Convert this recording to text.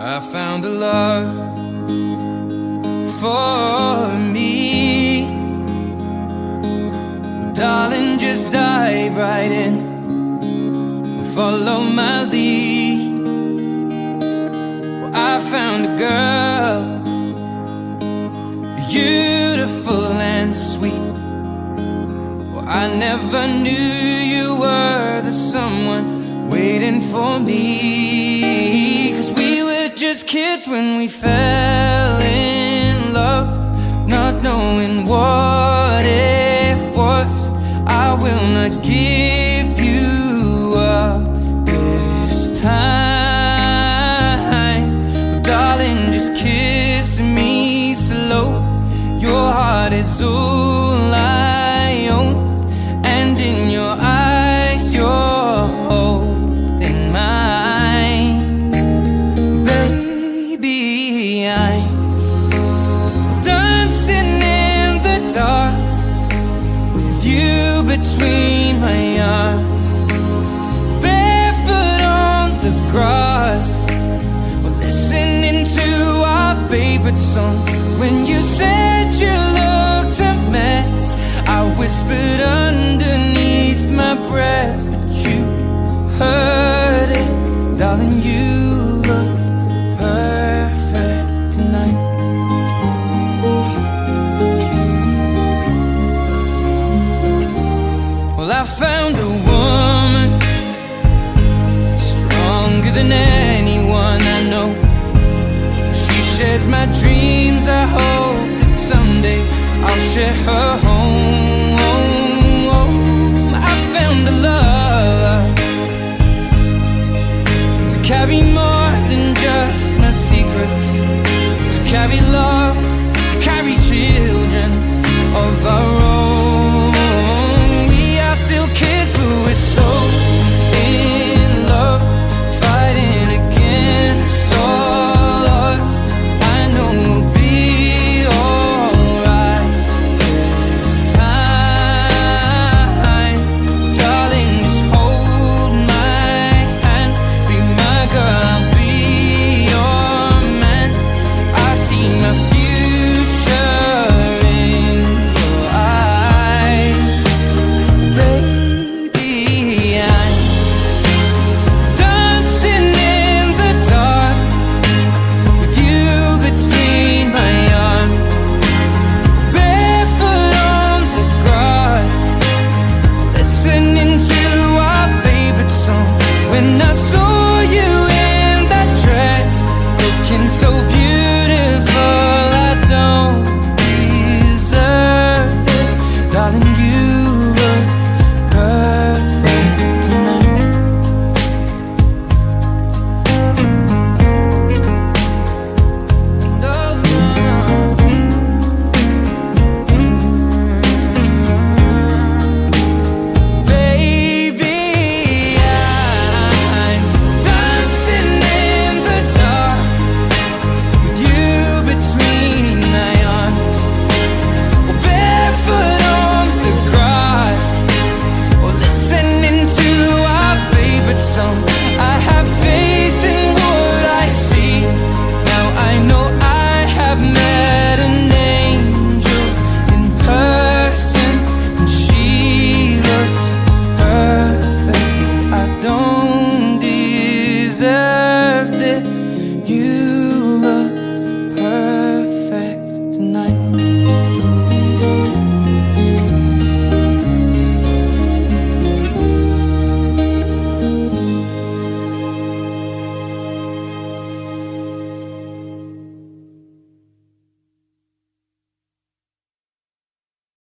I found a love for me. Darling, just dive right in, follow my lead. Well, I found a girl, beautiful and sweet. Well, I never knew you were the someone waiting for me. 'Cause we were just kids when we fell in love, not knowing what it was. I will not give you up this time. Darling, just kiss me slow. Your heart is all I own, and in your eyes you're holding mine. Baby, I'm dancing in the dark with you between my arms, barefoot on the grass. We're listening to our favorite song. When you said you looked a mess, I whispered underneath my breath, but you heard it. Darling, you look perfect tonight. Well, I found a woman stronger than anyone I know. She shares my dreams. I hope that someday I'll share her home. I found a love to carry more than just my secrets, to carry love, to carry children of our own. We are still kids, but we're so in love, fighting against all odds. I know we'll be alright this time. Darling, just hold my hand, be my girl, I'll be your man. I see my future in your eyes. Baby, I'm dancing in the dark with you between my arms, barefoot on the grass, listening to our favorite song. When I saw you in that dress, looking so beautiful,